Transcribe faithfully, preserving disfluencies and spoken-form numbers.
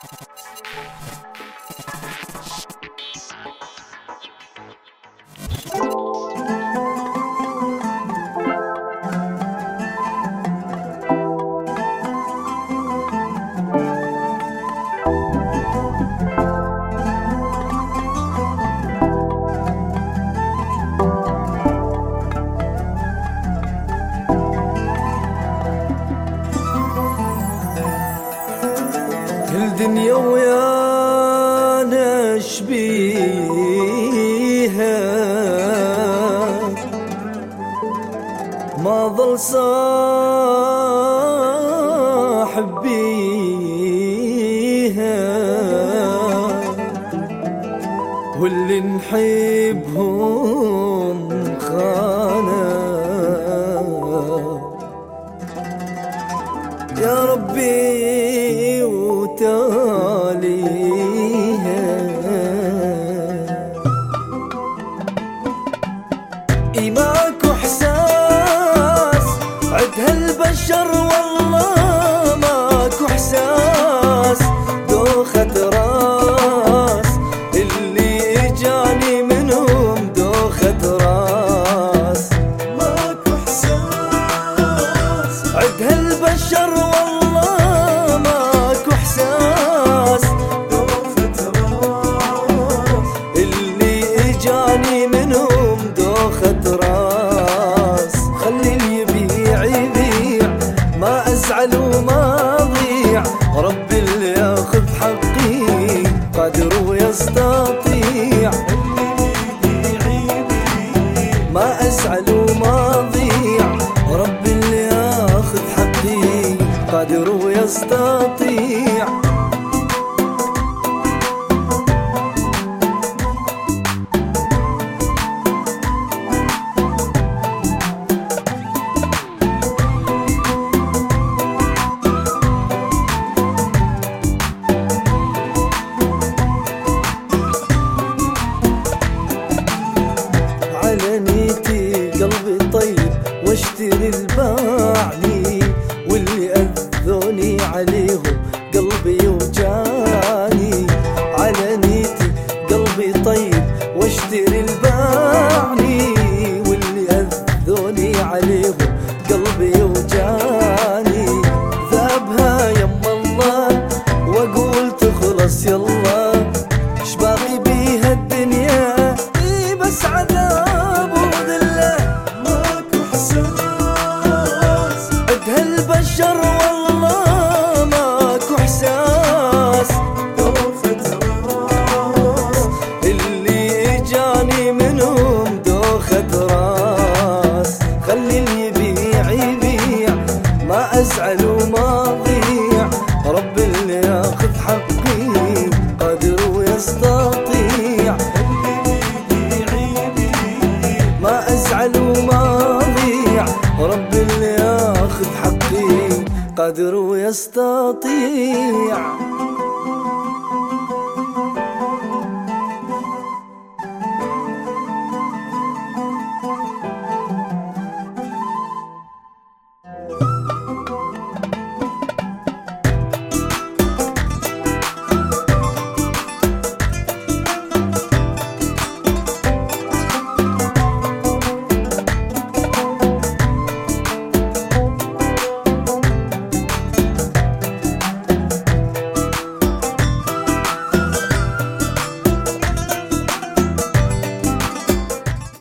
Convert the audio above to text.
الدنيا ويانا شبيها ما ظل صاحب بيها، واللي نحبهم خانا. يا ربي وتاليها إيماك وإحساس عدها البشر، والله ماكو إحساس دوخة راس اللي إجاني منهم دوخة راس. ماكو إحساس عدها البشر، والله ماكو إحساس دوخة راس اللي إجاني منهم دوخة راس. خلي اللي يبيع يبيع ما أزعل وما أضيع، رب اللي ياخذ حقي قادر ويستطيع. ما أزعل وما أضيع، رب اللي ياخذ حقي قادر ويستطيع. على نيتي قلبي طيب واشتري الباعني، واللي أذوني عليهم قلبي يوجعني. على نيتي قلبي طيب واشتري الباعني، واللي أذوني عليهم قلبي يوجعني. ذابها يم الله واقول تخلص يلا، شباقي بيها الدنيا بس عذاب وذله. ماكو إحساس عدها البشر، والله ماكو إحساس دوخة راس اللي إجاني منهم دوخة راس. خلي اللي يبيع يبيع ما أزعل وما أضيع، رب اللي ياخذ حقي قادر ويستطيع. ما أزعل وما أضيع، رب اللي ياخذ حقي قادر ويستطيع.